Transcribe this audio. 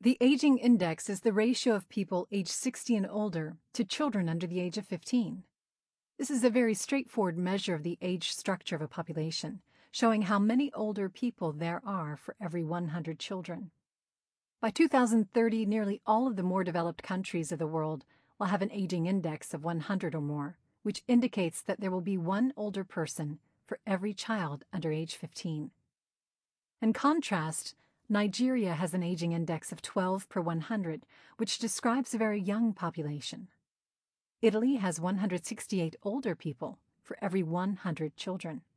The aging index is the ratio of people aged 60 and older to children under the age of 15. This is a very straightforward measure of the age structure of a population, showing how many older people there are for every 100 children. By 2030, nearly all of the more developed countries of the world will have an aging index of 100 or more, which indicates that there will be one older person for every child under age 15. In contrast, Nigeria has an aging index of 12 per 100, which describes a very young population. Italy has 168 older people for every 100 children.